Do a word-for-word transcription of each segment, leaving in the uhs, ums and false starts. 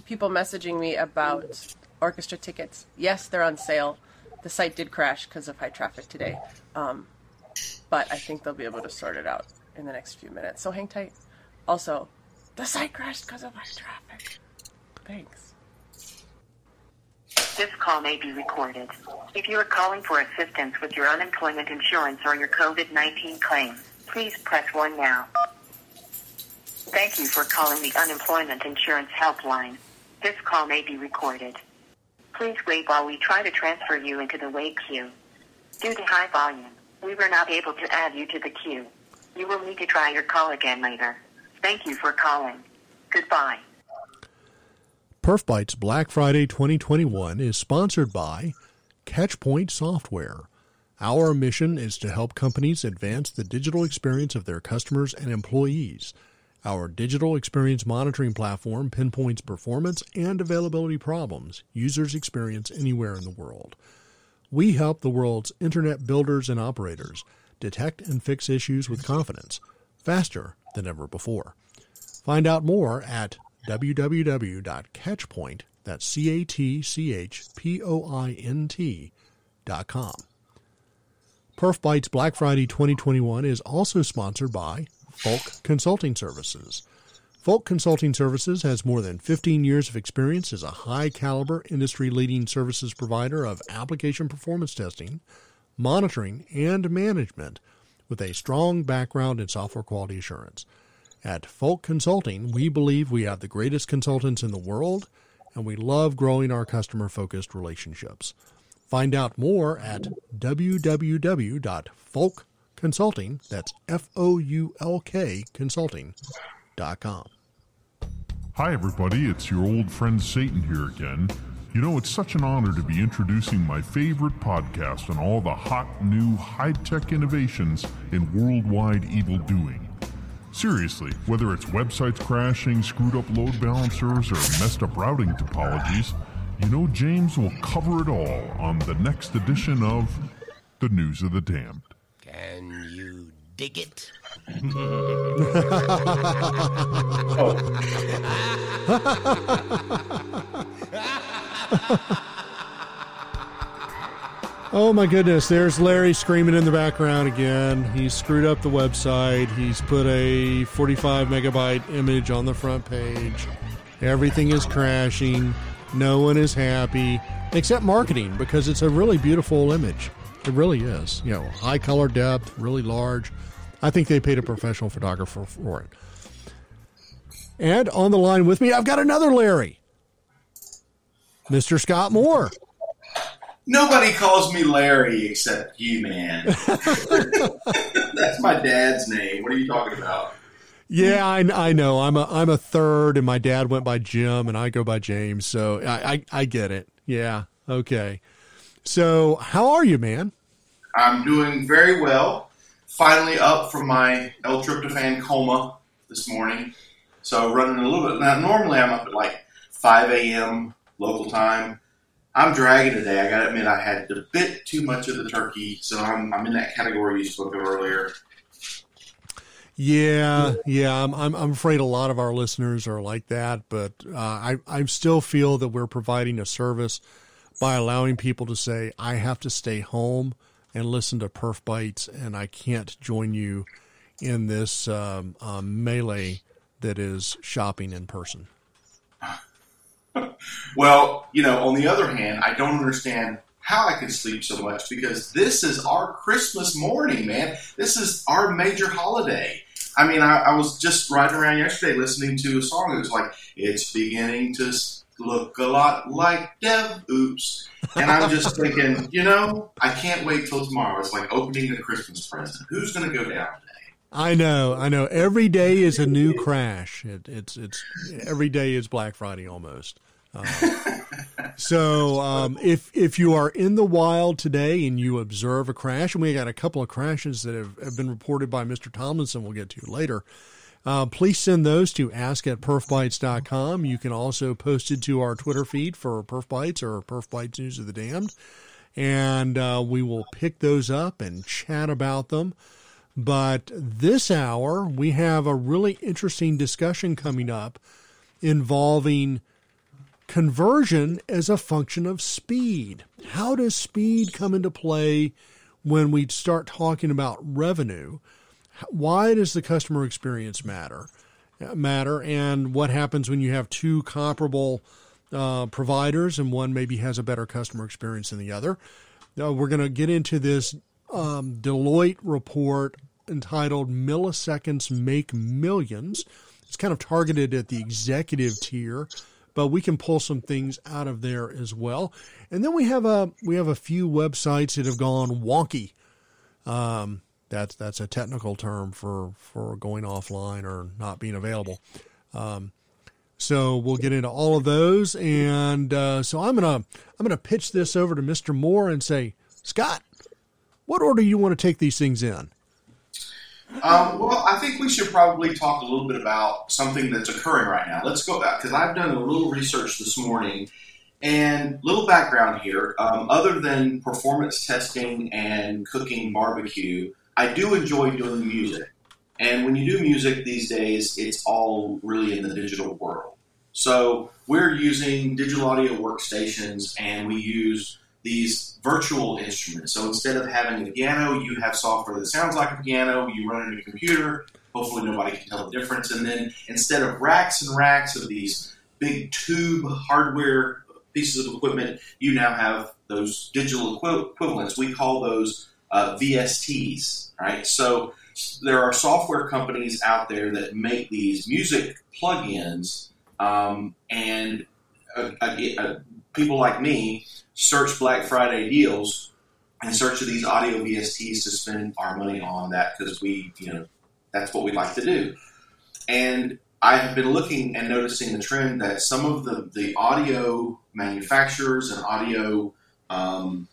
people messaging me about orchestra tickets. Yes, they're on sale. The site did crash because of high traffic today. Um, but I think they'll be able to sort it out in the next few minutes. So hang tight. Also, the site crashed because of high traffic. Thanks. This call may be recorded. If you are calling for assistance with your unemployment insurance or your COVID nineteen claim, please press one now. Thank you for calling the Unemployment Insurance Helpline. This call may be recorded. Please wait while we try to transfer you into the wait queue. Due to high volume, we were not able to add you to the queue. You will need to try your call again later. Thank you for calling. Goodbye. Perf Bites Black Friday twenty twenty-one is sponsored by Catchpoint Software. Our mission is to help companies advance the digital experience of their customers and employees. Our digital experience monitoring platform pinpoints performance and availability problems users experience anywhere in the world. We help the world's internet builders and operators detect and fix issues with confidence, faster than ever before. Find out more at w w w dot catchpoint, that's C A T C H P O I N T, dot com. Perf Bites Black Friday twenty twenty-one is also sponsored by Folk Consulting Services. Folk Consulting Services has more than fifteen years of experience as a high-caliber, industry-leading services provider of application performance testing, monitoring, and management with a strong background in software quality assurance. At Folk Consulting, we believe we have the greatest consultants in the world, and we love growing our customer-focused relationships. Find out more at w w w dot folk consulting, that's F O U L K consulting dot com. Hi everybody, it's your old friend Satan here again. You know, it's such an honor to be introducing my favorite podcast on all the hot, new, high-tech innovations in worldwide evil-doing. Seriously, whether it's websites crashing, screwed up load balancers, or messed up routing topologies, you know James will cover it all on the next edition of The News of the Damned. Can you dig it? Oh my goodness, there's Larry screaming in the background again. He's screwed up the website. He's put a forty-five megabyte image on the front page. Everything is crashing. No one is happy, except marketing, because it's a really beautiful image. It really is. You know, high color depth, really large. I think they paid a professional photographer for it. And on the line with me, I've got another Larry. Mister Scott Moore. Nobody calls me Larry except you, man. That's my dad's name. What are you talking about? Yeah, I, I know. I'm a I'm a third, and my dad went by Jim, and I go by James. So I, I, I get it. Yeah, okay. So how are you, man? I'm doing very well. Finally up from my L-tryptophan coma this morning. So running a little bit. Now, normally I'm up at like five a.m. local time. I'm dragging today. I got to admit, I had a bit too much of the turkey, so I'm, I'm in that category you spoke of earlier. Yeah, yeah. I'm, I'm, I'm afraid a lot of our listeners are like that, but uh, I, I still feel that we're providing a service by allowing people to say, I have to stay home and listen to Perf Bites, and I can't join you in this um, um, melee that is shopping in person. Well, you know, on the other hand, I don't understand how I can sleep so much because this is our Christmas morning, man. This is our major holiday. I mean, I, I was just riding around yesterday listening to a song that was like, it's beginning to look a lot like Dev Oops. And I'm just thinking, you know, I can't wait till tomorrow. It's like opening a Christmas present. Who's going to go down today? I know, I know. Every day is a new crash. It, it's it's every day is Black Friday almost. Uh, so um, if if you are in the wild today and you observe a crash, and we got a couple of crashes that have, have been reported by Mister Tomlinson, we'll get to later. Uh, please send those to ask at perf bites dot com. You can also post it to our Twitter feed for Perf Bites or Perf Bites News of the Damned, and uh, we will pick those up and chat about them. But this hour, we have a really interesting discussion coming up involving conversion as a function of speed. How does speed come into play when we start talking about revenue? Why does the customer experience matter? matter and what happens when you have two comparable uh, providers and one maybe has a better customer experience than the other? Uh, we're going to get into this um, Deloitte report entitled Milliseconds Make Millions. It's kind of targeted at the executive tier, but we can pull some things out of there as well. And then we have a we have a few websites that have gone wonky. Um, That's that's a technical term for, for going offline or not being available. Um, so we'll get into all of those, and uh, so I'm gonna I'm gonna pitch this over to Mister Moore and say, Scott, what order do you want to take these things in? Um, well, I think we should probably talk a little bit about something that's occurring right now. Let's go back, because I've done a little research this morning. And little background here, um, other than performance testing and cooking barbecue, I do enjoy doing music. And when you do music these days, it's all really in the digital world. So we're using digital audio workstations, and we use these virtual instruments. So instead of having a piano, you have software that sounds like a piano. You run it in your computer. Hopefully nobody can tell the difference. And then instead of racks and racks of these big tube hardware pieces of equipment, you now have those digital equi- equivalents. We call those uh, V S Ts, right? So there are software companies out there that make these music plugins, um, and uh, uh, people like me search Black Friday deals and search for these audio V S Ts to spend our money on that, because we, you know, that's what we like to do. And I have been looking and noticing the trend that some of the, the audio manufacturers and audio um,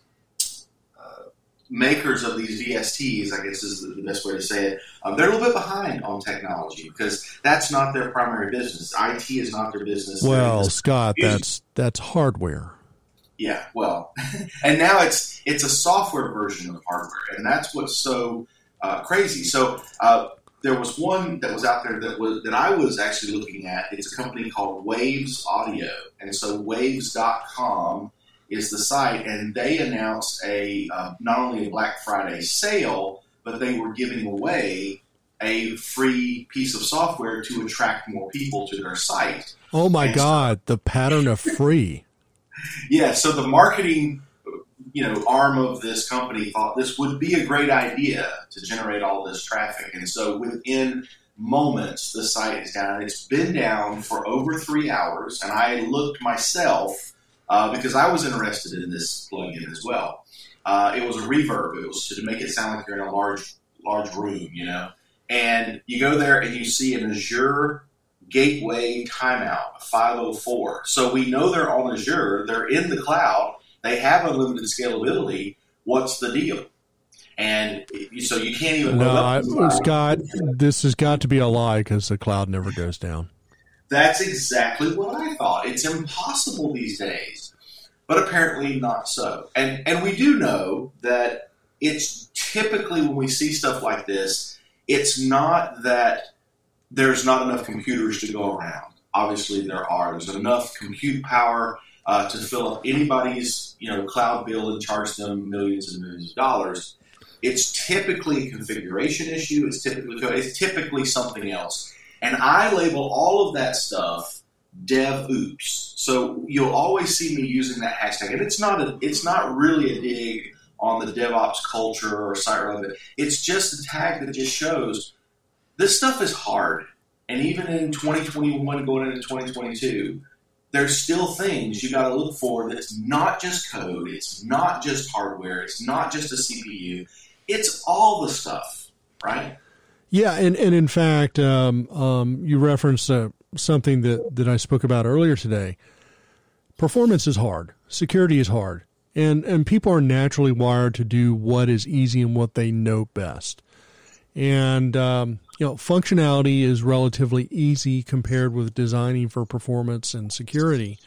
uh, makers of these V S Ts, I guess is the best way to say it, um, they're a little bit behind on technology, because that's not their primary business. I T is not their business. Well, Scott, that's that's hardware. Yeah, well, and now it's it's a software version of hardware, and that's what's so uh, crazy. So uh, there was one that was out there that was that I was actually looking at. It's a company called Waves Audio, and so waves dot com is the site, and they announced a uh, not only a Black Friday sale, but they were giving away a free piece of software to attract more people to their site. Oh my and God, so, the pattern of free. Yeah, so the marketing, you know, arm of this company thought this would be a great idea to generate all this traffic. And so within moments, the site is down. It's been down for over three hours. And I looked myself uh, because I was interested in this plugin as well. Uh, it was a reverb. It was to make it sound like you're in a large, large room, you know. And you go there and you see an Azure Gateway timeout, five oh four. So we know they're on Azure. They're in the cloud. They have unlimited scalability. What's the deal? And so you can't even. No, I, Scott, this has got to be a lie, because the cloud never goes down. That's exactly what I thought. It's impossible these days, but apparently not so. And and we do know that it's typically, when we see stuff like this, it's not that there's not enough computers to go around. Obviously, there are. There's enough compute power uh, to fill up anybody's, you know, cloud bill and charge them millions and millions of dollars. It's typically a configuration issue. It's typically it's typically something else. And I label all of that stuff dev oops. So you'll always see me using that hashtag. And it's not a, it's not really a dig on the DevOps culture or site relevant. It's just a tag that just shows this stuff is hard. And even in twenty twenty-one going into twenty twenty-two, there's still things you got to look for that's not just code, it's not just hardware, it's not just a C P U, it's all the stuff, right? Yeah, and, and in fact, um, um, you referenced uh, something that, that I spoke about earlier today. Performance is hard. Security is hard. And, and people are naturally wired to do what is easy and what they know best. And, um, you know, functionality is relatively easy compared with designing for performance and security.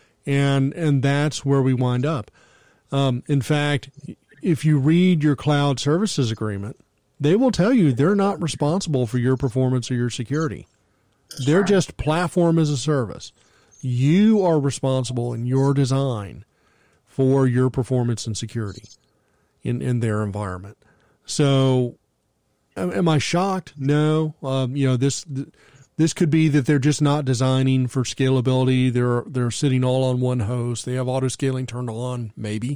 And, and that's where we wind up. Um, in fact, if you read your cloud services agreement, they will tell you they're not responsible for your performance or your security. They're just platform as a service. You are responsible in your design for your performance and security in, in their environment. So am I shocked? No. Um, you know, this this could be that they're just not designing for scalability. They're they're sitting all on one host. They have auto scaling turned on, maybe.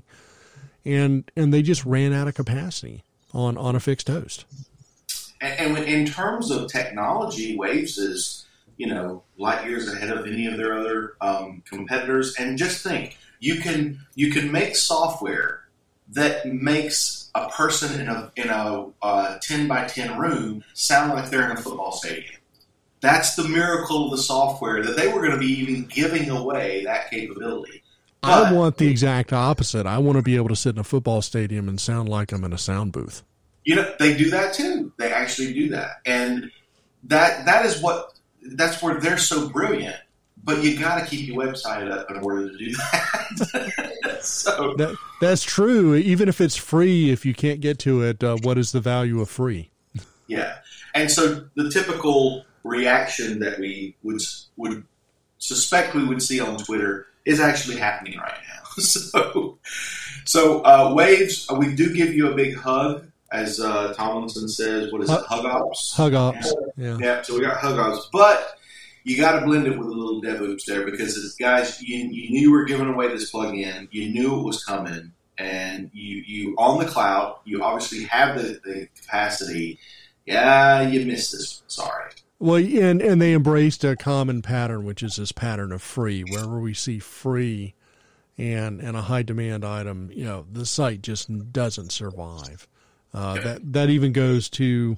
And and they just ran out of capacity on, on a fixed host. And, and in terms of technology, Waves is, you know, light years ahead of any of their other um, competitors. And just think, you can you can make software that makes a person in a in a uh, ten by ten room sound like they're in a football stadium. That's the miracle of the software, that they were going to be even giving away that capability. But I want the exact opposite. I want to be able to sit in a football stadium and sound like I'm in a sound booth. You know, they do that too. They actually do that. And that that is what that's where they're so brilliant. But you got to keep your website up in order to do that. so that, that's true. Even if it's free, if you can't get to it, uh, what is the value of free? Yeah. And so the typical reaction that we would would suspect we would see on Twitter is actually happening right now. so, so uh, Waves, we do give you a big hug, as uh, Tomlinson says. What is hug, it? Hug ops. Hug ops. Yeah. Yeah. So we got hug ops, but you got to blend it with a little dev oops there, because guys, you, you knew you were giving away this plugin. You knew it was coming, and you you on the cloud. You obviously have the, the capacity. Yeah, you missed this. Sorry. Well, and, and they embraced a common pattern, which is this pattern of free. Wherever we see free and and a high demand item, you know, the site just doesn't survive. Uh, okay. That that even goes to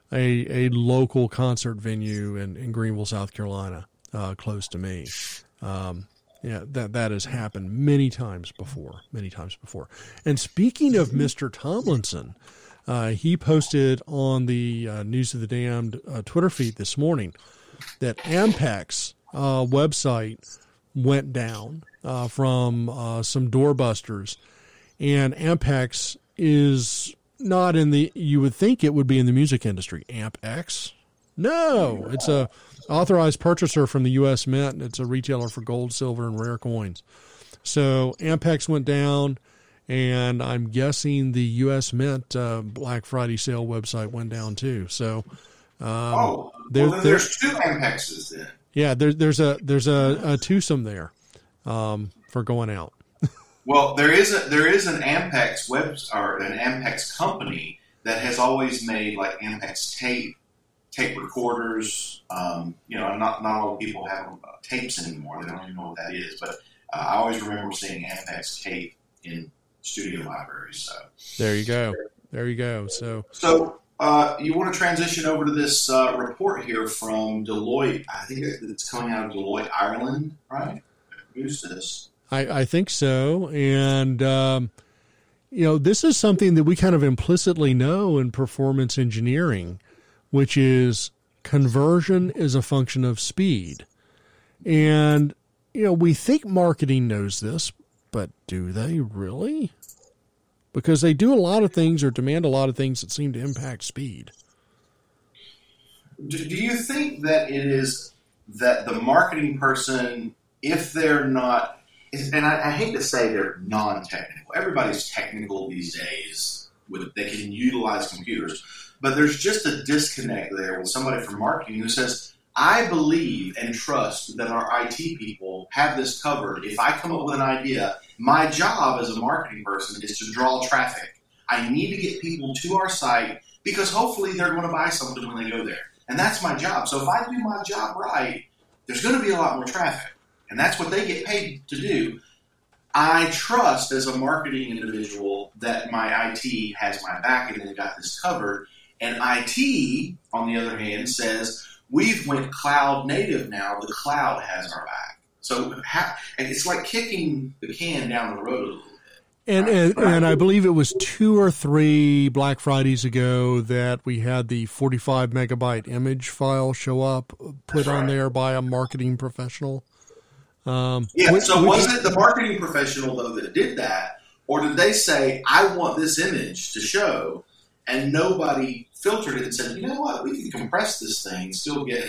a a local concert venue in, in Greenville, South Carolina, uh, close to me. Um, yeah, that that has happened many times before, many times before. And speaking of Mister Tomlinson, Uh, he posted on the uh, News of the Damned uh, Twitter feed this morning that Ampex uh, website went down uh, from uh, some doorbusters, and Ampex is not in the, you would think it would be in the music industry. Ampex? No, it's a authorized purchaser from the U S Mint. It's a retailer for gold, silver, and rare coins. So Ampex went down. And I'm guessing the U S Mint uh, Black Friday sale website went down too. So, um, oh, there, well, then there's two Ampexes then. Yeah, there, there's a there's a, a twosome there um, for going out. Well, there is a there is an Ampex web or an Ampex company that has always made like Ampex tape, tape recorders. Um, you know, not not all people have uh, tapes anymore. They don't even know what that is. But uh, I always remember seeing Ampex tape in studio libraries. So there you go. There you go. So, so uh, you want to transition over to this uh, report here from Deloitte. I think it's coming out of Deloitte, Ireland, right? Who's this? I, I think so. And, um, you know, this is something that we kind of implicitly know in performance engineering, which is conversion is a function of speed. And, you know, we think marketing knows this, but do they really? Because they do a lot of things or demand a lot of things that seem to impact speed. Do, do you think that it is that the marketing person, if they're not, and I, I hate to say they're non-technical. Everybody's technical these days. With, they can utilize computers. But there's just a disconnect there with somebody from marketing who says, I believe and trust that our I T people have this covered. If I come up with an idea, my job as a marketing person is to draw traffic. I need to get people to our site because hopefully they're going to buy something when they go there. And that's my job. So if I do my job right, there's going to be a lot more traffic. And that's what they get paid to do. I trust as a marketing individual that my I T has my back and they've got this covered. And I T, on the other hand, says, we've went cloud native now. The cloud has our back. So ha- and it's like kicking the can down the road a little bit. And, right? and and I believe it was two or three Black Fridays ago that we had the forty-five megabyte image file show up, put on there by a marketing professional. Um, yeah, which, so which, was it the marketing professional, though, that did that? Or did they say, I want this image to show, and nobody filtered it and said, you know what, we can compress this thing and still get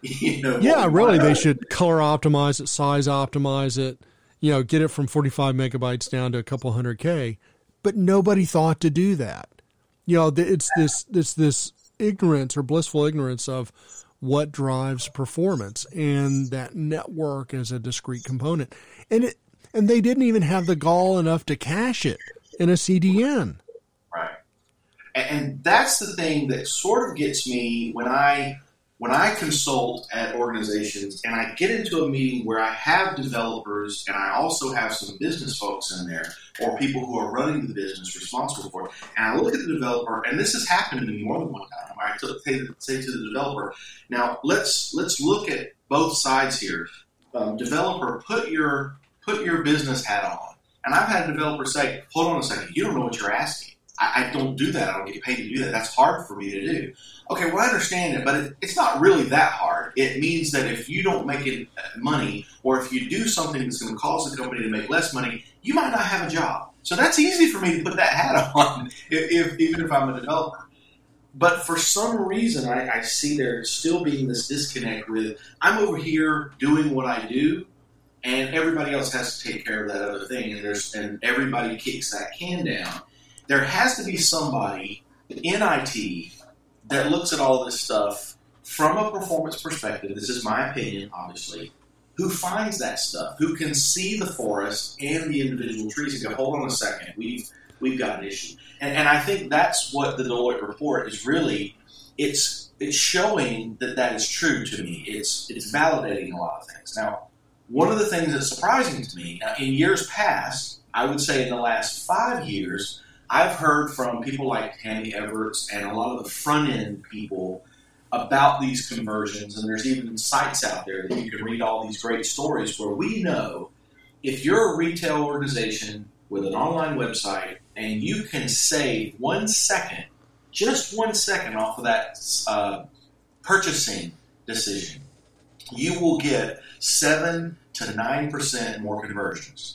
You know, yeah, what- really, what- they should color optimize it, size optimize it, you know, get it from forty-five megabytes down to a couple hundred K. But nobody thought to do that. You know, it's this, it's this ignorance or blissful ignorance of what drives performance, and that network as a discrete component. And it, and they didn't even have the gall enough to cache it in a C D N. Right. And, and that's the thing that sort of gets me when I when I consult at organizations and I get into a meeting where I have developers and I also have some business folks in there or people who are running the business responsible for it. And I look at the developer, and this has happened to me more than one time. I say, say to the developer, now let's let's look at both sides here. Um, developer, put your put your business hat on. And I've had a developer say, hold on a second, you don't know what you're asking. I, I don't do that. I don't get paid to do that. That's hard for me to do. Okay, well, I understand it, but it, it's not really that hard. It means that if you don't make it money, or if you do something that's going to cause the company to make less money, you might not have a job. So that's easy for me to put that hat on, if, if, even if I'm a developer. But for some reason, I, I see there still being this disconnect with, I'm over here doing what I do, and everybody else has to take care of that other thing, and there's and everybody kicks that can down. There has to be somebody in I T that looks at all this stuff from a performance perspective, this is my opinion, obviously, who finds that stuff, who can see the forest and the individual trees and go, hold on a second, we've we've got an issue. And, and I think that's what the Deloitte report is really, it's it's showing that that is true to me. It's it's validating a lot of things. Now, one of the things that's surprising to me, now, in years past, I would say in the last five years, I've heard from people like Tammy Everts and a lot of the front-end people about these conversions, and there's even sites out there that you can read all these great stories where we know if you're a retail organization with an online website and you can save one second, just one second off of that uh, purchasing decision, you will get seven to nine percent more conversions.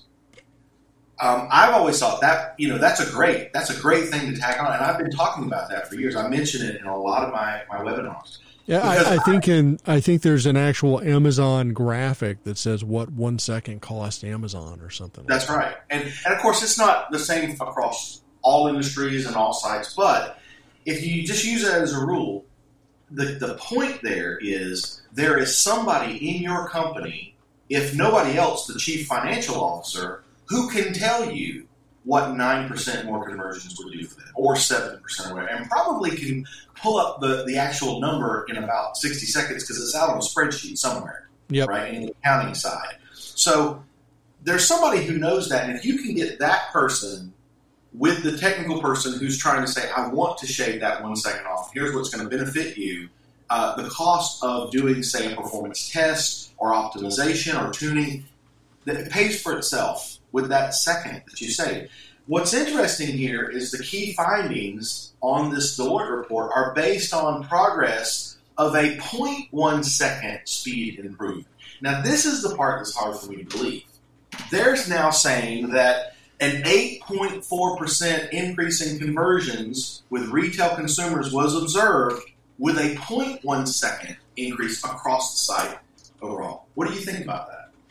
Um, I've always thought that, you know, that's a great, that's a great thing to tack on. And I've been talking about that for years. I mention it in a lot of my, my webinars. Yeah, I, I think in I think there's an actual Amazon graphic that says what one second cost Amazon or something. That's right. And, and of course, it's not the same across all industries and all sites. But if you just use that as a rule, the, the point there is there is somebody in your company, if nobody else, the chief financial officer, who can tell you what nine percent more conversions would do for them, or seven percent or whatever, and probably can pull up the, the actual number in about sixty seconds because it's out on a spreadsheet somewhere, yep. right, in the accounting side. So there's somebody who knows that, and if you can get that person with the technical person who's trying to say, I want to shave that one second off, here's what's going to benefit you, uh, the cost of doing, say, a performance test or optimization or tuning, that it pays for itself with that second that you save. What's interesting here is the key findings on this Deloitte report are based on progress of a zero point one second speed improvement. Now, this is the part that's hard for me to believe. There's now saying that an eight point four percent increase in conversions with retail consumers was observed with a zero point one second increase across the site overall. What do you think about that?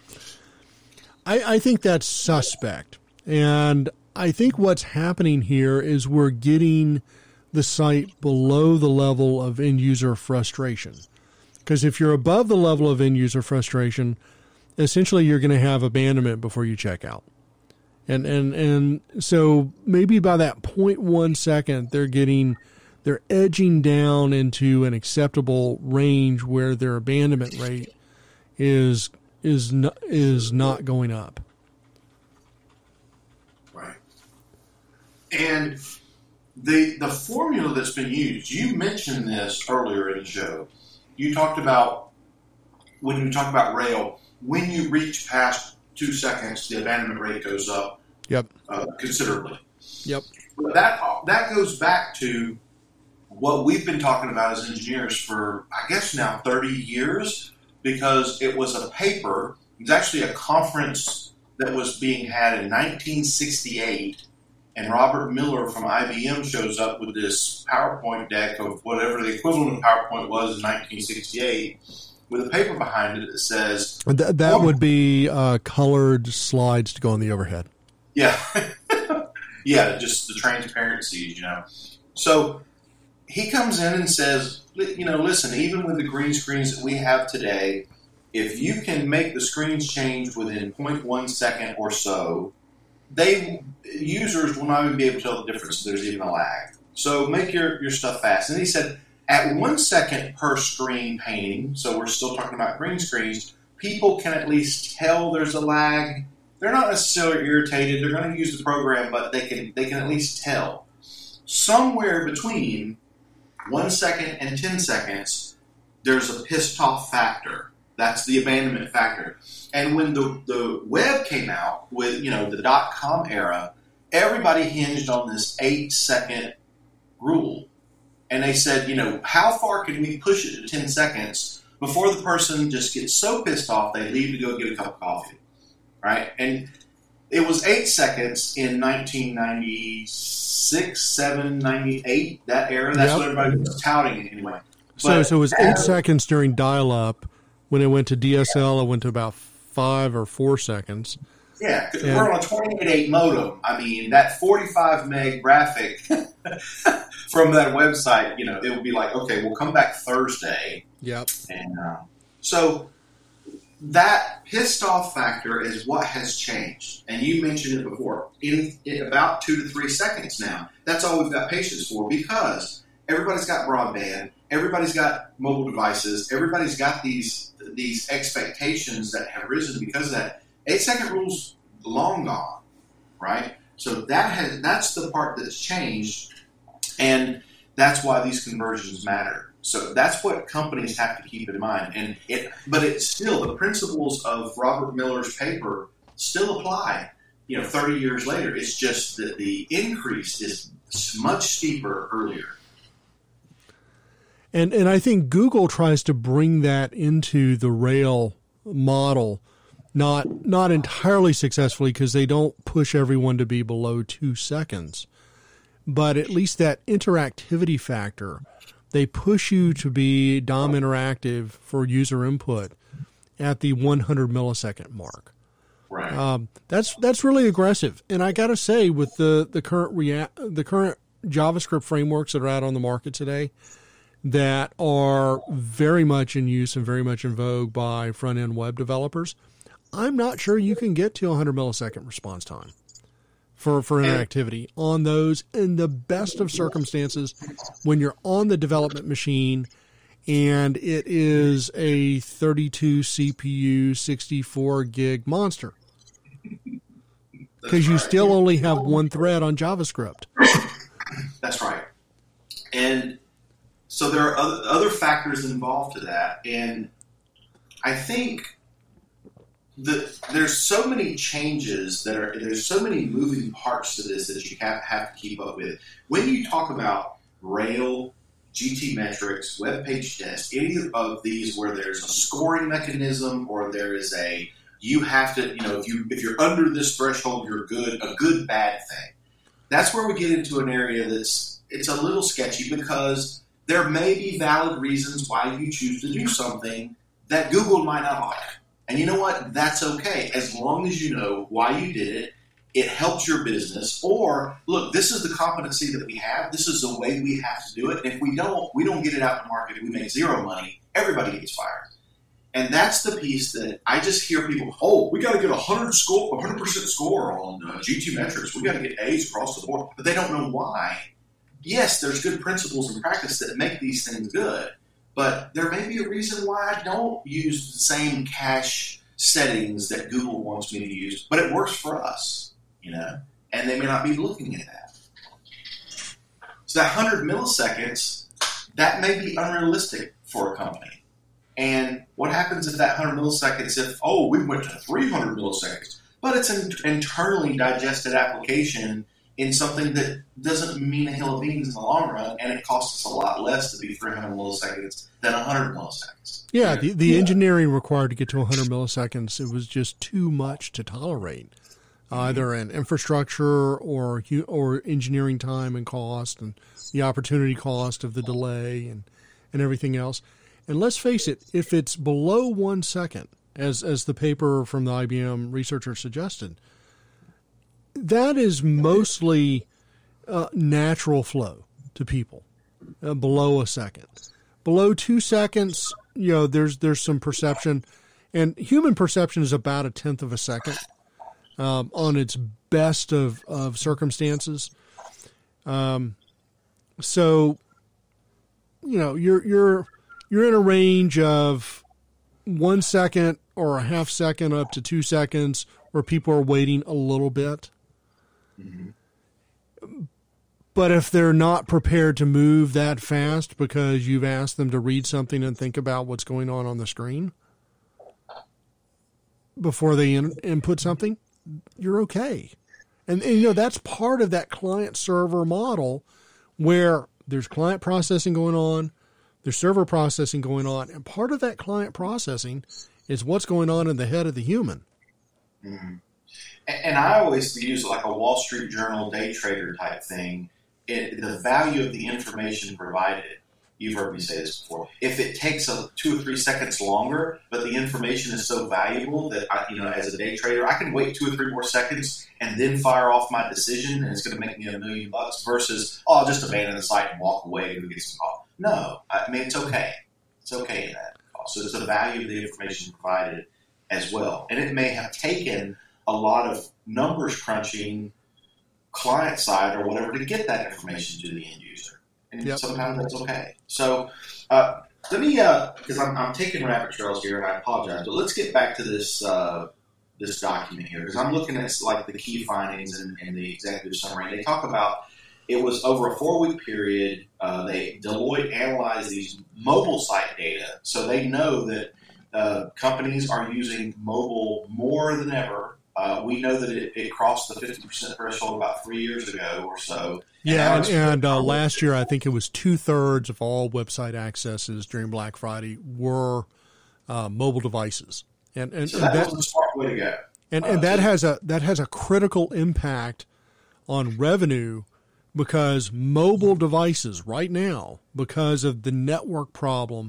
I, I think that's suspect. And I think what's happening here is we're getting the site below the level of end user frustration. Because if you're above the level of end user frustration, essentially you're going to have abandonment before you check out. And and and so maybe by that zero point one second, they're getting they're edging down into an acceptable range where their abandonment rate is is not, is not going up. Right. And the the formula that's been used, you mentioned this earlier in the show. You talked about, when you talk about rail, when you reach past two seconds, the abandonment rate goes up Yep. uh, considerably. Yep. But that that goes back to what we've been talking about as engineers for, I guess now thirty years, because it was a paper, it was actually a conference that was being had in nineteen sixty-eight, and Robert Miller from I B M shows up with this PowerPoint deck of whatever the equivalent of PowerPoint was in nineteen sixty-eight, with a paper behind it that says... Th- that would be uh, colored slides to go on the overhead. Yeah. Yeah, just the transparencies, you know. So he comes in and says, you know, listen, even with the green screens that we have today, if you can make the screens change within zero point one second or so, they users will not even be able to tell the difference if there's even a lag. So make your, your stuff fast. And he said, at one second per screen painting, so we're still talking about green screens, people can at least tell there's a lag. They're not necessarily irritated. They're going to use the program, but they can they can at least tell. Somewhere between one second and ten seconds, there's a pissed off factor. That's the abandonment factor. And when the, the web came out with, you know, the dot-com era, everybody hinged on this eight-second rule. And they said, you know, how far can we push it to ten seconds before the person just gets so pissed off they leave to go get a cup of coffee, right? And it was eight seconds in nineteen ninety-six, seven, ninety-eight, that era. That's yep. what everybody was touting anyway. So, but, so it was eight uh, seconds during dial-up. When it went to D S L, it went to about five or four seconds. Yeah, because we're on a twenty-eight eight modem. I mean, that forty-five meg graphic from that website, you know, it would be like, okay, we'll come back Thursday. Yep. And uh, so that pissed off factor is what has changed. And you mentioned it before. In, in about two to three seconds now, that's all we've got patience for because everybody's got broadband. Everybody's got mobile devices. Everybody's got these these expectations that have risen because of that. Eight second rule's long gone, right? So that has that's the part that's changed, and that's why these conversions matter. So that's what companies have to keep in mind. And it, but it's still the principles of Robert Miller's paper still apply. You know, thirty years later, it's just that the increase is much steeper earlier. And and I think Google tries to bring that into the Rail model, not not entirely successfully because they don't push everyone to be below two seconds, but at least that interactivity factor, they push you to be D O M interactive for user input at the one hundred millisecond mark. Right. Um, that's that's really aggressive, and I got to say, with the the current rea- the current JavaScript frameworks that are out on the market today, that are very much in use and very much in vogue by front-end web developers, I'm not sure you can get to one hundred millisecond response time for, for interactivity on those in the best of circumstances when you're on the development machine and it is a thirty-two C P U, sixty-four gig monster. Because you still only have one thread on JavaScript. That's right. And so there are other, other factors involved to that, and I think that there's so many changes that are there's so many moving parts to this that you have, have to keep up with. When you talk about Rail, G T metrics, web page test, any of these where there's a scoring mechanism or there is a you have to you know if you if you're under this threshold you're good a good bad thing. That's where we get into an area that's it's a little sketchy because there may be valid reasons why you choose to do something that Google might not like. And you know what? That's okay. As long as you know why you did it, it helps your business. Or, look, this is the competency that we have. This is the way we have to do it. And if we don't, we don't get it out in the market. We make zero money. Everybody gets fired. And that's the piece that I just hear people, oh, we got to get a one hundred score, one hundred percent score on uh, G T metrics. We got to get A's across the board. But they don't know why. Yes, there's good principles and practice that make these things good, but there may be a reason why I don't use the same cache settings that Google wants me to use, but it works for us, you know, and they may not be looking at that. So that one hundred milliseconds, that may be unrealistic for a company. And what happens if that one hundred milliseconds, if, oh, we went to three hundred milliseconds, but it's an internally digested application in something that doesn't mean a hill of beans in the long run, and it costs us a lot less to be three hundred milliseconds than one hundred milliseconds. Yeah, the, the yeah. engineering required to get to one hundred milliseconds, it was just too much to tolerate, mm-hmm. either in infrastructure or or engineering time and cost and the opportunity cost of the delay and, and everything else. And let's face it, if it's below one second, as as the paper from the I B M researcher suggested, that is mostly uh, natural flow to people, uh, below a second. Below two seconds, you know, there's there's some perception, and human perception is about a tenth of a second um, on its best of, of circumstances. Um, so, you know, you're you're you're in a range of one second or a half second up to two seconds where people are waiting a little bit. Mm-hmm. But if they're not prepared to move that fast because you've asked them to read something and think about what's going on on the screen before they in, input something, you're okay. And, and, you know, that's part of that client-server model where there's client processing going on, there's server processing going on, and part of that client processing is what's going on in the head of the human. Mm-hmm. And, and I always use like a Wall Street Journal day trader type thing. It, the value of the information provided, you've heard me say this before, if it takes a two or three seconds longer, but the information is so valuable that, I, you know, as a day trader, I can wait two or three more seconds and then fire off my decision, and it's going to make me a million bucks versus, oh, I'll just abandon the site and walk away and get some call. No, I mean, it's okay. It's okay in that call. So it's the value of the information provided as well. And it may have taken a lot of numbers crunching client side or whatever to get that information to the end user. And yep. Sometimes that's okay. So uh, let me, because uh, I'm, I'm taking rabbit trails here, and I apologize, but let's get back to this uh, this document here, because I'm looking at like the key findings and, and the executive summary. And they talk about it was over a four-week period. Uh, they Deloitte analyzed these mobile site data, so they know that uh, companies are using mobile more than ever. Uh, we know that it, it crossed the fifty percent threshold about three years ago or so. Yeah, and, and uh, last year I think it was two-thirds of all website accesses during Black Friday were uh, mobile devices. And, and, so that, and that was a smart way to go. And, uh, and that, has a, that has a critical impact on revenue because mobile devices right now, because of the network problem,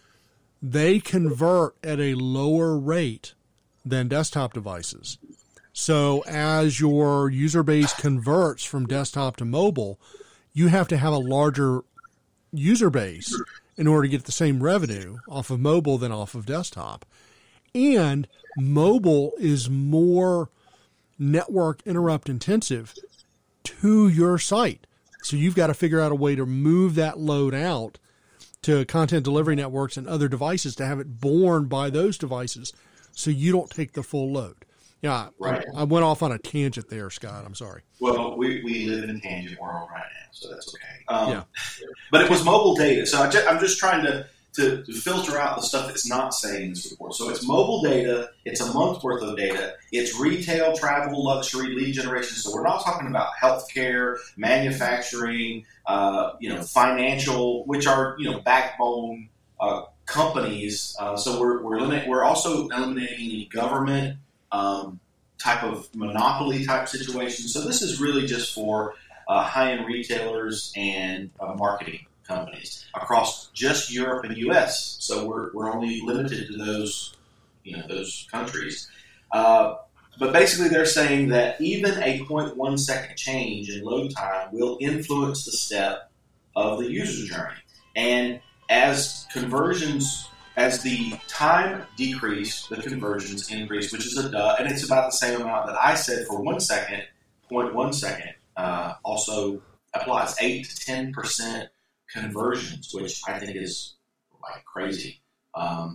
they convert at a lower rate than desktop devices. So as your user base converts from desktop to mobile, you have to have a larger user base in order to get the same revenue off of mobile than off of desktop. And mobile is more network interrupt intensive to your site. So you've got to figure out a way to move that load out to content delivery networks and other devices to have it borne by those devices so you don't take the full load. Yeah, right. I, I went off on a tangent there, Scott. I'm sorry. Well, we, we live in a tangent world right now, so that's okay. Um, yeah. But it was mobile data. So I just, I'm just trying to, to, to filter out the stuff that's not saying in this report. So it's mobile data. It's a month's worth of data. It's retail, travel, luxury, lead generation. So we're not talking about healthcare, manufacturing, uh, you know, financial, which are, you know, backbone uh, companies. Uh, so we're we're, limit, we're also eliminating the government um, type of monopoly type situation. So this is really just for uh, high-end retailers and uh, marketing companies across just Europe and U S. So we're we're only limited to those, you know, those countries. Uh, but basically, they're saying that even a zero point one second change in load time will influence the step of the user journey. And as conversions, as the time decreased, the conversions increased, which is a duh, and it's about the same amount that I said for one second. zero point one second uh, also applies eight to ten percent conversions, which I think is like crazy. Um,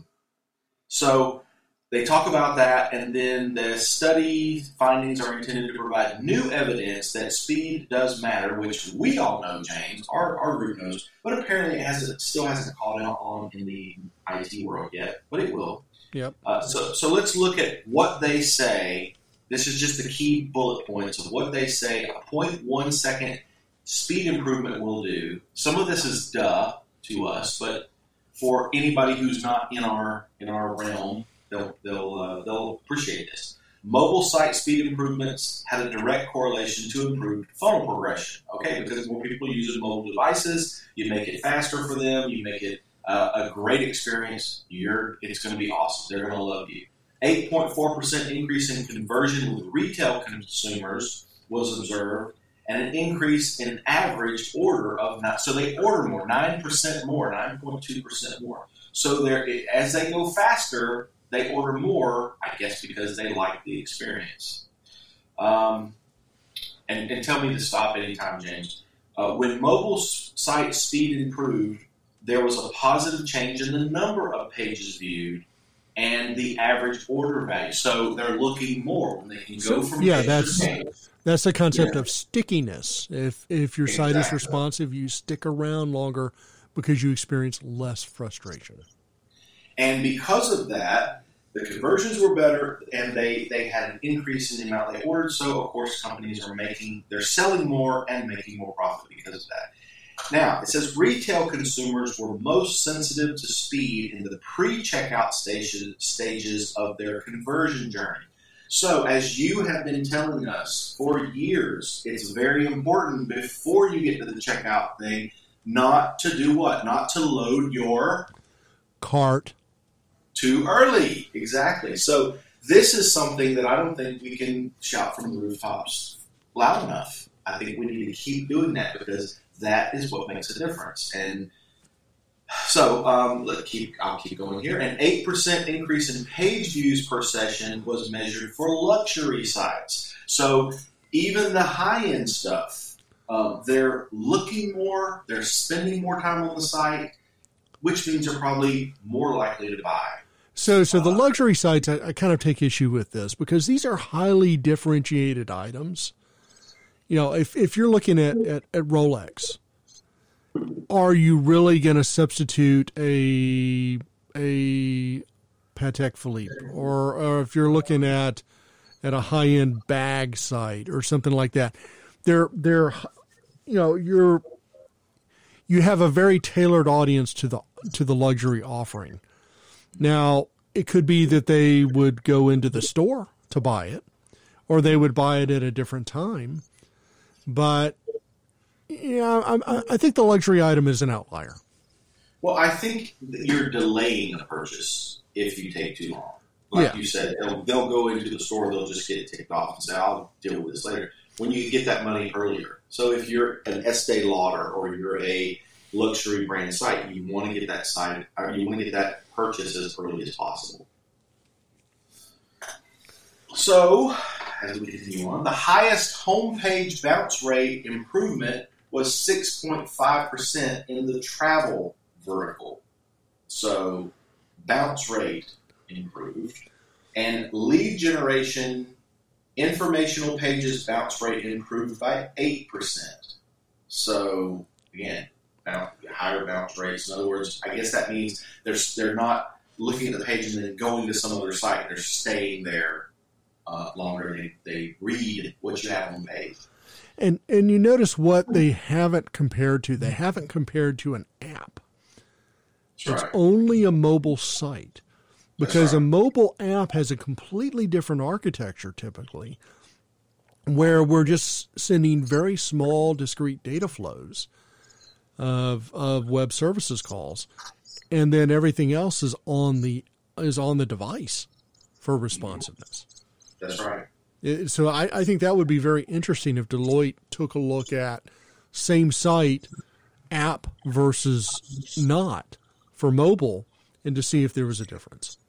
so they talk about that, and then the study findings are intended to provide new evidence that speed does matter, which we all know, James, our, our group knows, but apparently it hasn't, still hasn't caught on in the I T world yet, but it will. Yep. Uh, so, so let's look at what they say. This is just the key bullet points of what they say a zero point one second speed improvement will do. Some of this is duh to us, but for anybody who's not in our in our realm, they'll they'll uh, they'll appreciate this. Mobile site speed improvements had a direct correlation to improved funnel progression. Okay, because more people use mobile devices, you make it faster for them, you make it uh, a great experience. You're, it's going to be awesome. They're going to love you. eight point four percent increase in conversion with retail consumers was observed, and an increase in average order of not. So they order more, nine percent more, nine point two percent more. So they're, as they go faster, they order more, I guess, because they like the experience. Um, and, and tell me to stop anytime, James. Uh, when mobile site speed improved, there was a positive change in the number of pages viewed and the average order value. So they're looking more when they can go from yeah, page that's, to page. That's the concept Yeah. of stickiness. If if your site Exactly. is responsive, you stick around longer because you experience less frustration. And because of that, the conversions were better, and they, they had an increase in the amount they ordered. So, of course, companies are making, they're selling more and making more profit because of that. Now, it says retail consumers were most sensitive to speed in the pre-checkout stages, stages of their conversion journey. So, as you have been telling us for years, it's very important before you get to the checkout thing not to do what? Not to load your Cart. too early. Exactly. So this is something that I don't think we can shout from the rooftops loud enough. I think we need to keep doing that because that is what makes a difference. And so um, let keep. I'll keep going here. An eight percent increase in page views per session was measured for luxury sites. So even the high-end stuff, um, they're looking more, they're spending more time on the site, which means they're probably more likely to buy. So, so the luxury sites, I, I kind of take issue with this because these are highly differentiated items. You know, if, if you're looking at, at, at Rolex, are you really going to substitute a a Patek Philippe, or, or if you're looking at at a high end bag site or something like that? They're they're you know you're you have a very tailored audience to the to the luxury offering. Now, it could be that they would go into the store to buy it, or they would buy it at a different time. But yeah, I, I think the luxury item is an outlier. Well, I think that you're delaying a purchase if you take too long. Like Yeah. you said, they'll, they'll go into the store, they'll just get it ticked off and say, I'll deal with this later. When you get that money earlier. So if you're an Estee Lauder or you're a luxury brand site, you want to get that site, or you want to get that purchase as early as possible. So, as we continue on, the highest homepage bounce rate improvement was six point five percent in the travel vertical. So, bounce rate improved. And lead generation, informational pages bounce rate improved by eight percent. So, again, bounce, higher bounce rates. In other words, I guess that means they're, they're not looking at the page and then going to some other site. They're staying there uh, longer. They, they read what you have on the page. And and you notice what they haven't compared to. They haven't compared to an app. That's It's right. only a mobile site. Because right. a mobile app has a completely different architecture typically, where we're just sending very small, discrete data flows of of web services calls, and then everything else is on the is on the device for responsiveness. That's right. It- so I, I think that would be very interesting if Deloitte took a look at same site app versus not for mobile, and to see if there was a difference.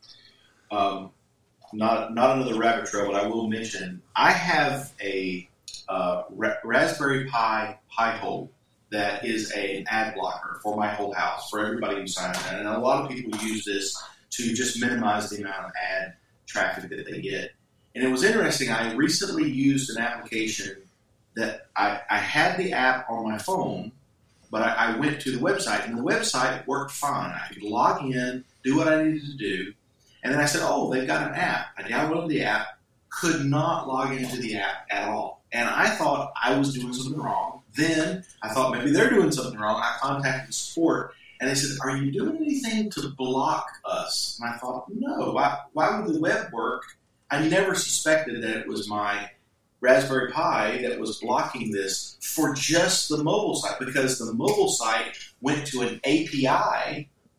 Um, not not another rabbit trail, but I will mention I have a uh, Ra- Raspberry Pi Pi-hole that is a, an ad blocker for my whole house, for everybody who signs in. And a lot of people use this to just minimize the amount of ad traffic that they get. And it was interesting, I recently used an application that I, I had the app on my phone, but I, I went to the website, and the website worked fine. I could log in, do what I needed to do, and then I said, oh, they've got an app. I downloaded the app, could not log into the app at all. And I thought I was doing something wrong. Then I thought maybe they're doing something wrong. I contacted support, and they said, are you doing anything to block us? And I thought, no. Why, why would the web work? I never suspected that it was my Raspberry Pi that was blocking this for just the mobile site, because the mobile site went to an A P I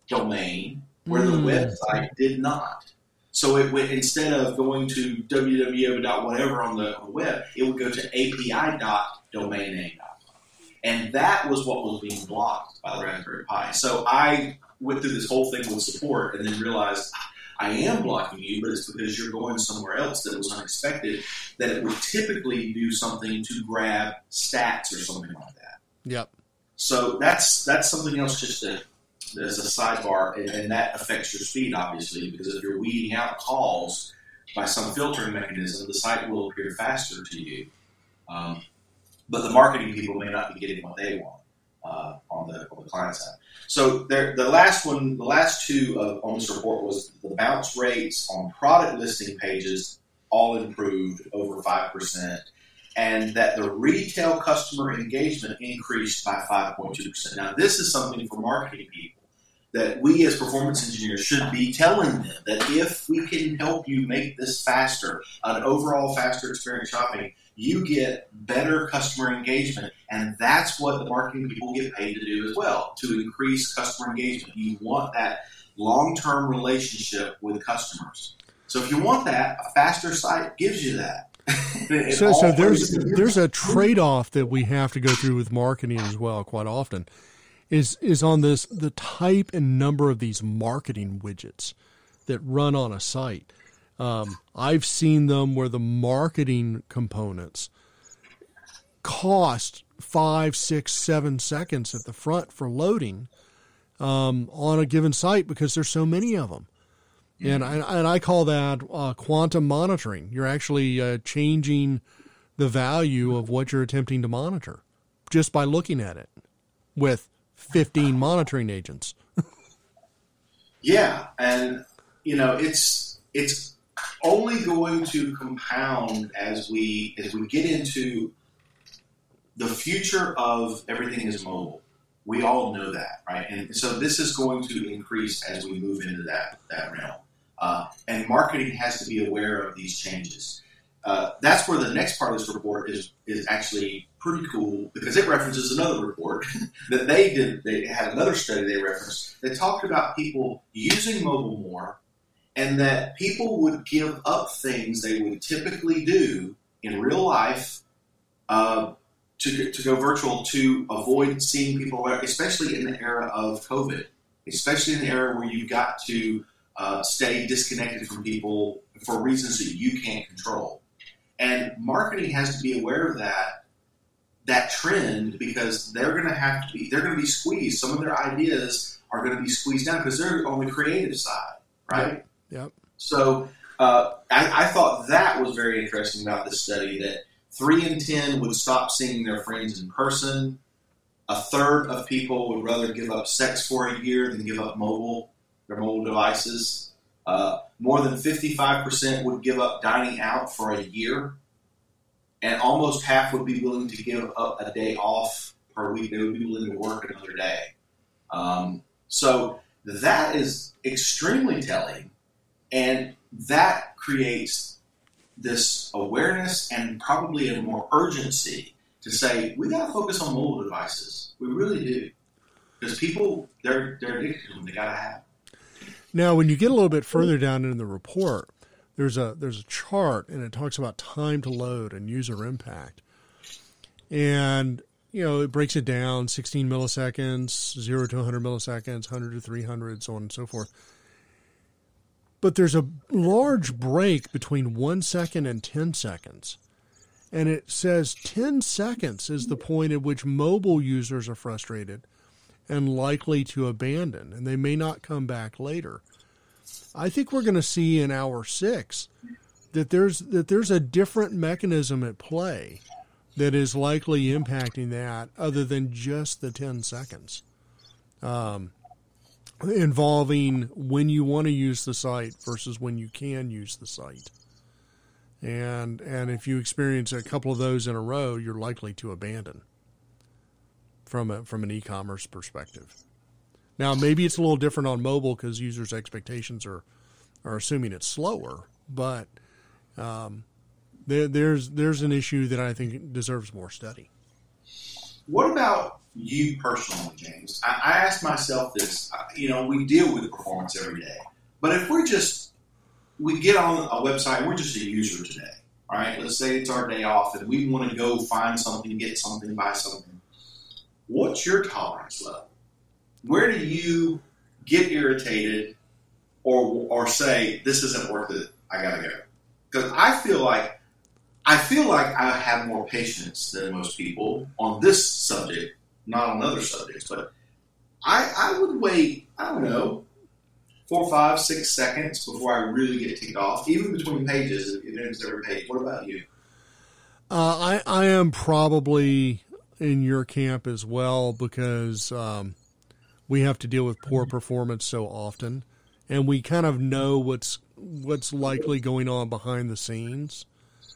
domain where Mm. the website did not. So it would, instead of going to w w w dot whatever on the web, it would go to A P I dot domain name dot com. And that was what was being blocked by the Raspberry Pi. So I went through this whole thing with support and then realized I am blocking you, but it's because you're going somewhere else that was unexpected, that it would typically do something to grab stats or something like that. Yep. So that's that's something else just to, as a sidebar, and, and that affects your speed, obviously, because if you're weeding out calls by some filtering mechanism, the site will appear faster to you. Um, but the marketing people may not be getting what they want uh, on the on the client side. So there, the last one, the last two uh, on this report was the bounce rates on product listing pages all improved over five percent, and that the retail customer engagement increased by five point two percent. Now, this is something for marketing people that we as performance engineers should be telling them, that if we can help you make this faster, an overall faster experience shopping, you get better customer engagement. And that's what the marketing people get paid to do as well, to increase customer engagement. You want that long-term relationship with customers. So if you want that, a faster site gives you that. So, so there's there's a trade-off that we have to go through with marketing as well quite often, is is on this the type and number of these marketing widgets that run on a site. Um, I've seen them where the marketing components cost five, six, seven seconds at the front for loading um, on a given site because there's so many of them. And I, and I call that uh, quantum monitoring. You're actually uh, changing the value of what you're attempting to monitor just by looking at it with fifteen monitoring agents. Yeah, and you know it's it's only going to compound as we as we get into the future of everything is mobile. We all know that, right? And so this is going to increase as we move into that that realm. Uh, and marketing has to be aware of these changes. Uh, that's where the next part of this report is is actually pretty cool, because it references another report that they did. They had another study they referenced that talked about people using mobile more, and that people would give up things they would typically do in real life uh, to to go virtual to avoid seeing people, especially in the era of COVID, especially in the era where you've got to Uh, stay disconnected from people for reasons that you can't control. And marketing has to be aware of that that trend, because they're going to have to be they're going to be squeezed. Some of their ideas are going to be squeezed down because they're on the creative side, right? Yep. Yep. So uh, I, I thought that was very interesting about this study, that three in ten would stop seeing their friends in person. A third of people would rather give up sex for a year than give up mobile. Their mobile devices. Uh, more than fifty-five percent would give up dining out for a year, and almost half would be willing to give up a day off per week. They would be willing to work another day. Um, so that is extremely telling, and that creates this awareness and probably a more urgency to say, we got to focus on mobile devices. We really do. Because people, they're, they're addicted to them. They got to have them. Now, when you get a little bit further down in the report, there's a there's a chart, and it talks about time to load and user impact. And, you know, it breaks it down, sixteen milliseconds, zero to one hundred milliseconds, one hundred to three hundred, so on and so forth. But there's a large break between one second and ten seconds. And it says ten seconds is the point at which mobile users are frustrated and likely to abandon, and they may not come back later. I think we're going to see in hour six that there's that there's a different mechanism at play that is likely impacting that, other than just the ten seconds, um, involving when you want to use the site versus when you can use the site. And and if you experience a couple of those in a row, you're likely to abandon. From a, from an e-commerce perspective. Now, maybe it's a little different on mobile because users' expectations are, are assuming it's slower, but um, there, there's there's an issue that I think deserves more study. What about you personally, James, I, I ask myself this. You know, we deal with performance every day, but if we're just we get on a website, and we're just a user today. All right, let's say it's our day off, and we want to go find something, get something, buy something. What's your tolerance level? Where do you get irritated, or or say this isn't worth it? I gotta go. Because I feel like I feel like I have more patience than most people on this subject, not on other subjects. But I, I would wait, I don't know, four, five, six seconds before I really get ticked off, even between pages, if it's every page. What about you? Uh, I, I am probably in your camp as well, because um, we have to deal with poor performance so often, and we kind of know what's what's likely going on behind the scenes.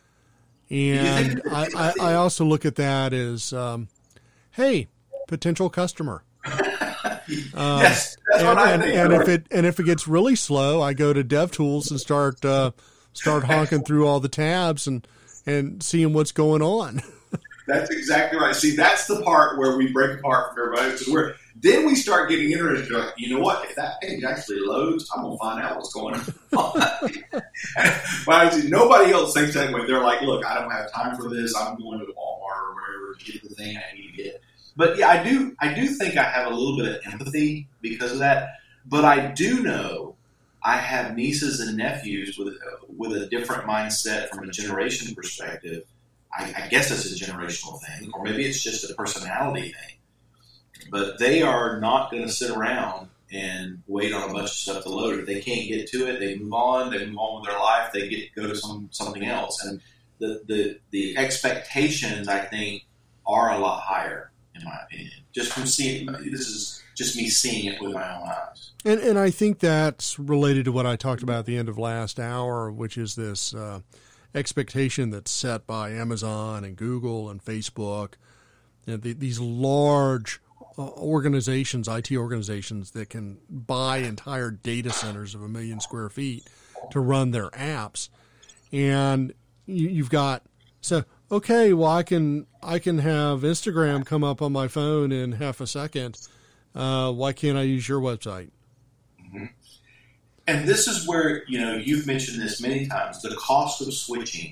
And I, I, I also look at that as, um, hey, potential customer. Uh, yes, that's and, what I and, think. and if it and if it gets really slow, I go to DevTools and start uh, start honking through all the tabs and and seeing what's going on. That's exactly right. See, that's the part where we break apart from everybody. So we're, then we start getting interested. Like, you know what? If that page actually loads, I'm going to find out what's going on. But nobody else thinks that way. They're like, look, I don't have time for this. I'm going to Walmart or wherever to get the thing I need to get. But yeah, I do, I do think I have a little bit of empathy because of that. But I do know I have nieces and nephews with, with a different mindset from a generation perspective. I, I guess it's a generational thing, or maybe it's just a personality thing. But they are not going to sit around and wait on a bunch of stuff to load. If they can't get to it, they move on. They move on with their life. They get go to some something else. And the the, the expectations, I think, are a lot higher, in my opinion. Just from seeing, this is just me seeing it with my own eyes. And and I think that's related to what I talked about at the end of last hour, which is this uh, expectation that's set by Amazon and Google and Facebook, you know, the, these large uh, organizations, I T organizations that can buy entire data centers of a million square feet to run their apps. And you, you've got, so, okay, well, I can, I can have Instagram come up on my phone in half a second. Uh, why can't I use your website? Mm-hmm. And this is where, you know, you've mentioned this many times, the cost of switching.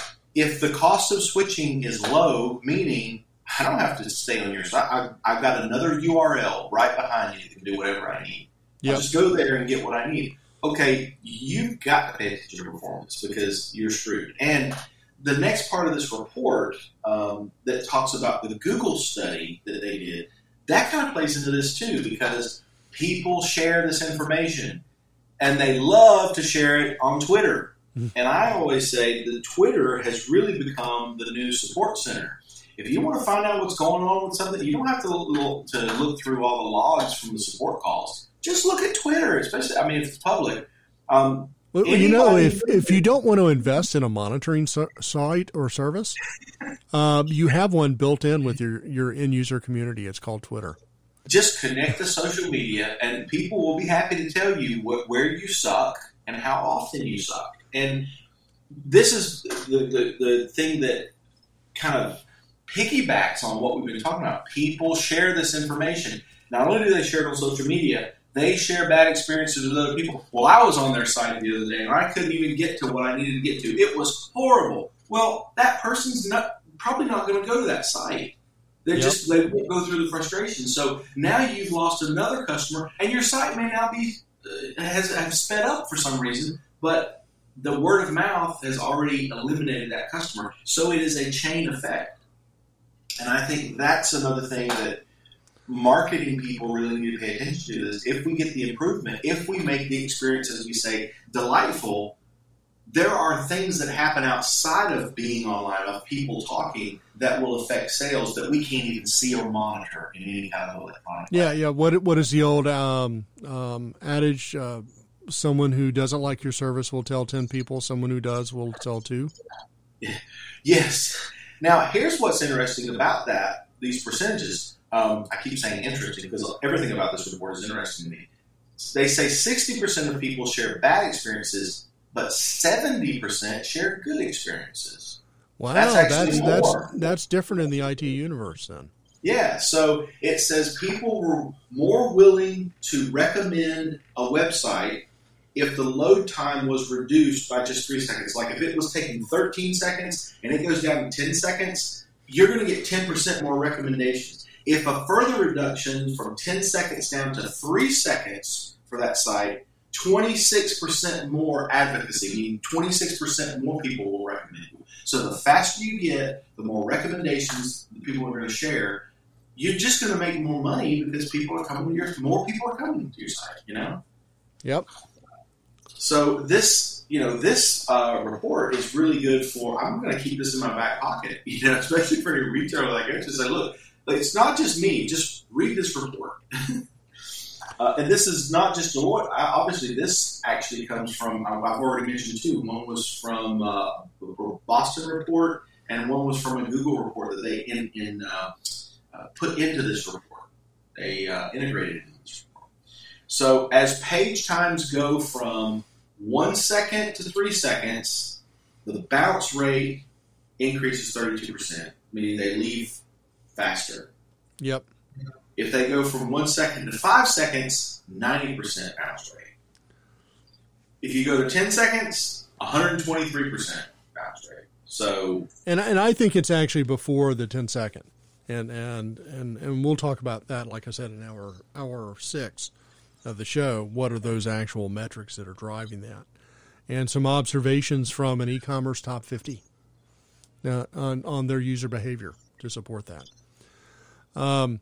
If the cost of switching is low, meaning I don't have to stay on your site, I've, I've got another U R L right behind you that can do whatever I need. Yep. I'll just go there and get what I need. Okay, you've got to pay attention to performance because you're screwed. And the next part of this report um, that talks about the Google study that they did, that kind of plays into this too, because people share this information. And they love to share it on Twitter. Mm-hmm. And I always say that Twitter has really become the new support center. If you want to find out what's going on with something, you don't have to look, to look through all the logs from the support calls. Just look at Twitter, especially, I mean, if it's public. Um, well, you know, if, if you don't want to invest in a monitoring so- site or service, uh, you have one built in with your, your end-user community. It's called Twitter. Just connect to social media, and people will be happy to tell you what, where you suck and how often you suck. And this is the, the, the thing that kind of piggybacks on what we've been talking about. People share this information. Not only do they share it on social media, they share bad experiences with other people. Well, I was on their site the other day, and I couldn't even get to what I needed to get to. It was horrible. Well, that person's not probably not going to go to that site. They yep. just they won't go through the frustration. So now you've lost another customer, and your site may now be uh, has have sped up for some reason, but the word of mouth has already eliminated that customer. So it is a chain effect, and I think that's another thing that marketing people really need to pay attention to. Is if we get the improvement, if we make the experience, as we say, delightful. There are things that happen outside of being online, of people talking, that will affect sales that we can't even see or monitor in any kind of electronic way. Yeah, yeah. What what is the old um, um, adage? Uh, someone who doesn't like your service will tell ten people. Someone who does will tell two. Yes. Now, here's what's interesting about that, these percentages. Um, I keep saying interesting because everything about this report is interesting to me. They say sixty percent of people share bad experiences, but seventy percent share good experiences. Wow, that's that's, that's that's different in the I T universe then. Yeah, so it says people were more willing to recommend a website if the load time was reduced by just three seconds. Like if it was taking thirteen seconds and it goes down to ten seconds, you're going to get ten percent more recommendations. If a further reduction from ten seconds down to three seconds for that site, twenty-six percent more advocacy, meaning twenty-six percent more people will recommend you. So the faster you get, the more recommendations the people are going to share. You're just going to make more money because people are coming to your, more people are coming to your site, you know? Yep. So this, you know, this uh, report is really good for, I'm going to keep this in my back pocket, you know, especially for a retailer like us to say, look, it's not just me, just read this report. uh, and this is not just Deloitte. Obviously, this actually comes from, I've already mentioned two. One was from uh, the Boston report, and one was from a Google report that they in, in uh, uh, put into this report. They uh, integrated it into this report. So as page times go from one second to three seconds, the bounce rate increases thirty-two percent, meaning they leave faster. Yep. If they go from one second to five seconds, ninety percent bounce rate. If you go to ten seconds, one hundred twenty-three percent bounce rate. So, and and I think it's actually before the ten second, and and and and we'll talk about that. Like I said, in hour hour six of the show, what are those actual metrics that are driving that, and some observations from an e-commerce top fifty uh, on on their user behavior to support that. Um,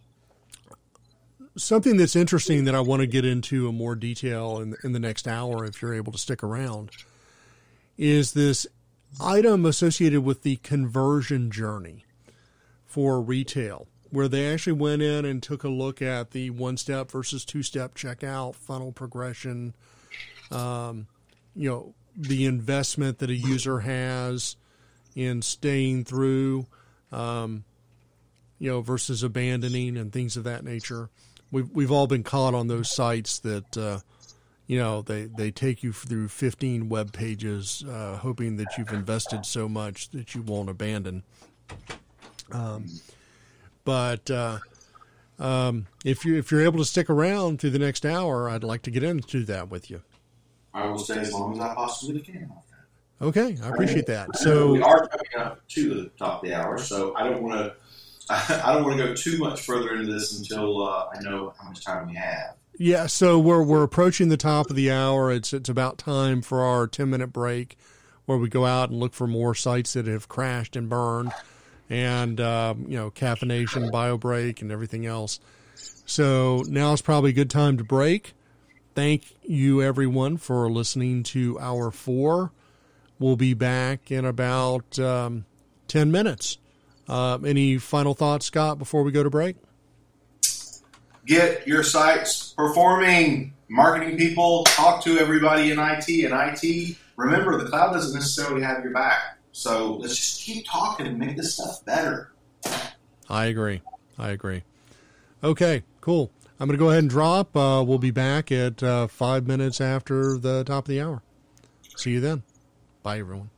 something that's interesting that I want to get into in more detail in, in the next hour, if you're able to stick around, is this item associated with the conversion journey for retail, where they actually went in and took a look at the one-step versus two-step checkout funnel progression, um, you know, the investment that a user has in staying through, um, you know, versus abandoning and things of that nature. We've we've all been caught on those sites that, uh, you know, they, they take you through fifteen web pages, uh, hoping that you've invested so much that you won't abandon. Um, but uh, um, if you if you're able to stick around through the next hour, I'd like to get into that with you. I will stay as long as I possibly can. Okay, I appreciate that. So we are coming up to the top of the hour, so I don't want to. I don't want to go too much further into this until uh, I know how much time we have. Yeah, so we're we're approaching the top of the hour. It's it's about time for our ten minute break, where we go out and look for more sites that have crashed and burned, and um, you know, caffeination, bio break, and everything else. So now is probably a good time to break. Thank you, everyone, for listening to Hour Four. We'll be back in about um, ten minutes. Uh, any final thoughts, Scott, before we go to break? Get your sites performing. Marketing people, talk to everybody in I T. And I T, remember, the cloud doesn't necessarily have your back. So let's just keep talking and make this stuff better. I agree. I agree. Okay, cool. I'm going to go ahead and drop. Uh, we'll be back at uh, five minutes after the top of the hour. See you then. Bye, everyone.